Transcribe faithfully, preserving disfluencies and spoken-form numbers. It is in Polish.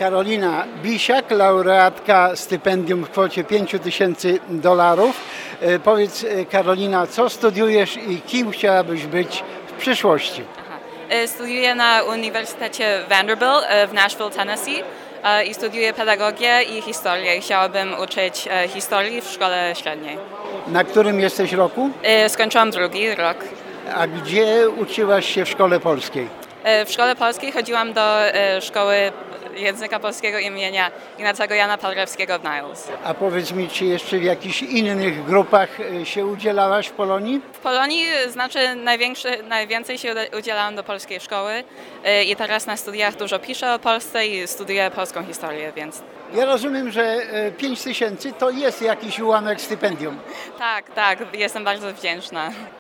Karolina Bisiak, laureatka stypendium w kwocie pięć tysięcy dolarów. E, Powiedz, e, Karolina, co studiujesz i kim chciałabyś być w przyszłości? E, Studiuję na Uniwersytecie Vanderbilt e, w Nashville, Tennessee e, i studiuję pedagogię i historię. Chciałabym uczyć e, historii w szkole średniej. Na którym jesteś roku? E, Skończyłam drugi rok. A gdzie uczyłaś się w szkole polskiej? E, W szkole polskiej chodziłam do e, szkoły języka polskiego imienia Ignacego Jana Paderewskiego w Niles. A powiedz mi, czy jeszcze w jakichś innych grupach e, się udzielałaś w Polonii? W Polonii znaczy największy, najwięcej się uda- udzielałam do polskiej szkoły e, i teraz na studiach dużo piszę o Polsce i studiuję polską historię, więc Ja rozumiem, że e, pięć tysięcy to jest jakiś ułamek stypendium. tak, tak, jestem bardzo wdzięczna.